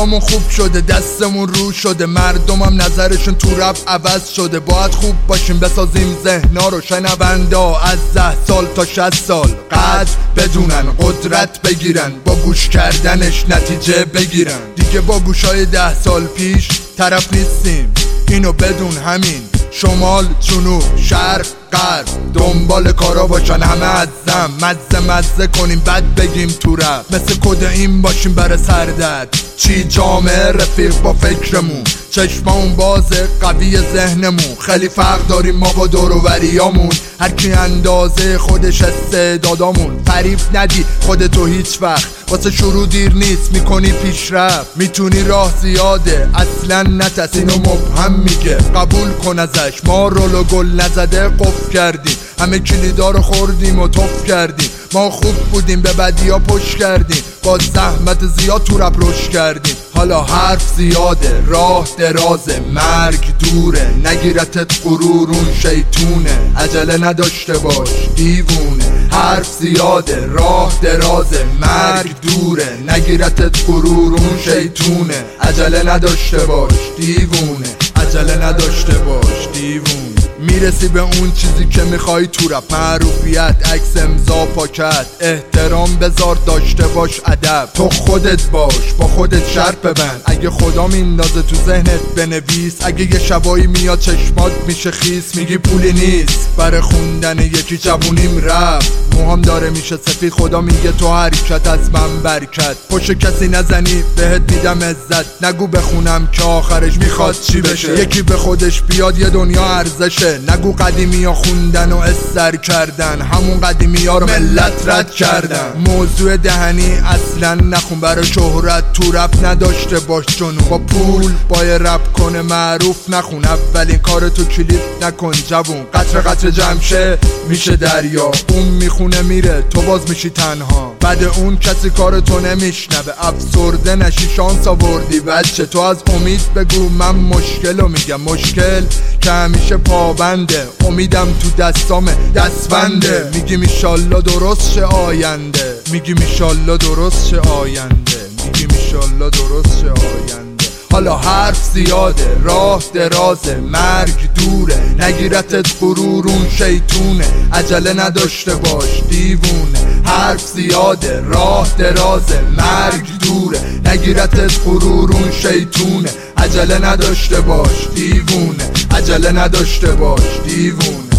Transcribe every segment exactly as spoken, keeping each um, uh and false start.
هوامون خوب شده، دستمون رو شده، مردمم نظرشون تو رپ عوض شده. باید خوب باشیم بسازیم ذهنا رو، شنوندا از ده سال تا شصت سال قدر بدونن، قدرت بگیرن، با گوش کردنش نتیجه بگیرن. دیگه با گوشای ده سال پیش طرف نیستیم، اینو بدون. همین شمال جنوب شرق غرب دنبال کارا باشن، همه عزم مزه مزه کنیم بعد بگیم تو رپ. مثل کد این باشیم بر سردرد، چی جامعه رفیق با فکرمون، چشممون بازه قوی ذهنمون. خیلی فرق داریم ما با دوروبریامون، هر کی اندازه خودش استعدادامون. فریب ندی خودتو هیچ وقت، واسه شروع دیر نیست، میکنی پیشرفت. میتونی راه زیاده اصلا نترس، اینو مبهم میگه قبول کن ازش. ما رول و گل نزده قفل کردیم، همه کلیدا رو خوردیم و توف کردیم. ما خوب بودیم به بدیا پشت کردیم، با زحمت زیاد تو رپ رشد کردیم. حالا حرف زیاده راه درازه، مرگ دوره نگیرتت غرور اون شیطونه. عجله نداشته باش دیوونه، حرف زیاده راه درازه، مرگ دوره نگیرتت غرور اون شیطونه. عجله نداشته باش دیوونه، عجله نداشته باش دیوونه. میرسی به اون چیزی که میخوای تو رپ، معروفیت، عکس، امضا، پاکت، احترام بذار، داشته باش ادب. تو خودت باش، با خودت شرط ببند، اگه خدا میندازه تو ذهنت بنویس. اگه یه شبایی میاد چشمات میشه خیس، میگی پولی نیست برای خوندن یکی جوونیم رپ. موهام داره میشه سفید، خدا میگه تو حرکت از من برکت. پشت کسی نزنی بهت میدم عزت، نگو بخونم که آخرش میخواد چی بشه. یکی به خودش بیاد یه دنیا ارزشه، نگو قدیمی ها خوندن و استر کردن، همون قدیمی ها رو ملت رد کردن. موضوع دهنی اصلا نخون، برای شهرت تو رپ نداشته باش جنون. با پول بای رپ کنه معروف نخون، اولین کار تو کلیپ نکن جوون. قطر قطر جمشه میشه دریا، اون میخونه میره تو باز میشی تنها. بعد اون کسی کار تو نمیشنوه، افسرده نشی شانس آوردی بچه. تو از امید بگو من مشکلو میگم، مشکل که همیشه پابنده، امیدم تو دستامه دستبنده. میگی میشالله درست شه آینده، میگی میشالله درست شه آینده، میگی میشالله درست شه آینده. حالا حرف زیاده راه درازه، مرگ دوره نگیرتت غرور اون شیطونه. عجله نداشته باش دیوونه، حرف زیاده راه درازه، مرگ دوره نگیرتت غرور اون شیطونه. عجله نداشته باش دیوونه، عجله نداشته باش دیوونه.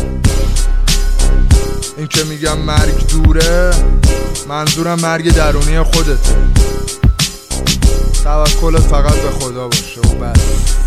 این که میگم مرگ دوره، منظورم مرگ درونی خودته. توکلت فقط به خدا باشه و بس.